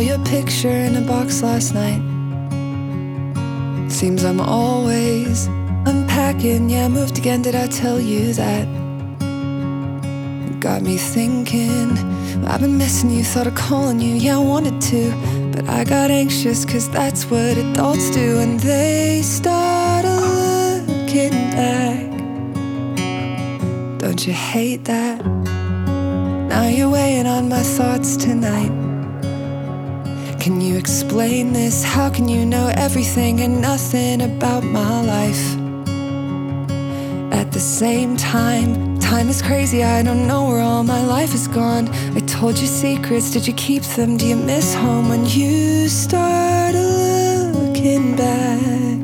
your picture in a box last night. Seems I'm always unpacking. Yeah, I moved again, did I tell you that? It got me thinking, I've been missing you, thought of calling you. Yeah, I wanted to, but I got anxious, cause that's what adults do. And they start looking back. Don't you hate that? Now you're weighing on my thoughts tonight. Can you explain this? How can you know everything and nothing about my life? At the same time, time is crazy, I don't know where all my life is gone. I told you secrets, did you keep them? Do you miss home when you start looking back?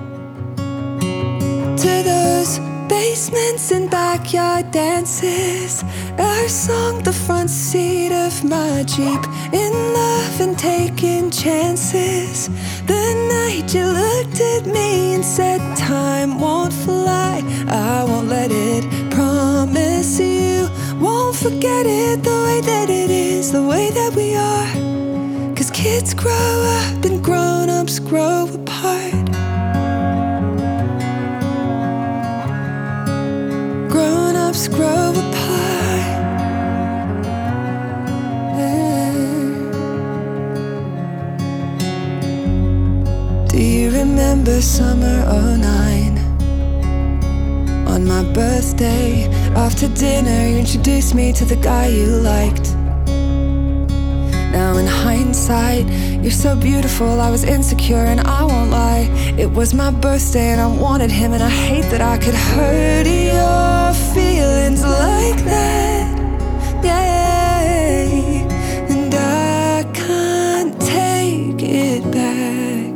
To those basements and backyard dances, our song, the front seat of my Jeep, in love and taking chances. The night you looked at me and said time won't fly, I won't let it. Promise you won't forget it, the way that it is, the way that we are. Cause kids grow up and grown-ups grow apart. Grown-ups grow apart. Do you remember summer '09? On my birthday, after dinner, you introduced me to the guy you liked. Now in hindsight, you're so beautiful, I was insecure and I won't lie. It was my birthday and I wanted him, and I hate that I could hurt your feelings like that. Yeah, and I can't take it back.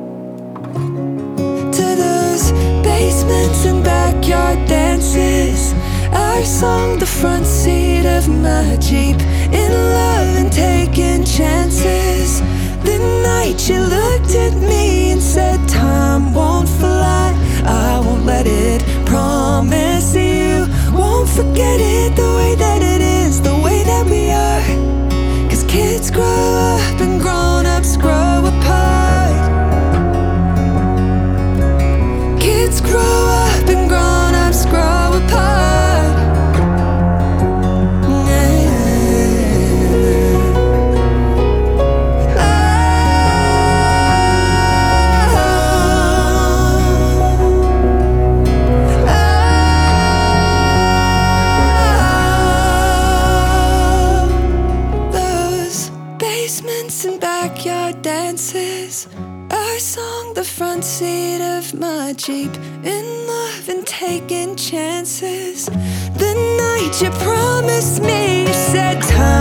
To those basements and backyard dances, our song, the front seat of my Jeep, in love and taking chances. The night you looked at me and said time won't fly, I won't let it. Promise you won't forget it, the way that it is, the way that we are. Cause kids grow up and grown-ups grow apart. Kids grow up and grown-ups grow apart. And backyard dances, our song, the front seat of my Jeep, in love and taking chances. The night you promised me, you said time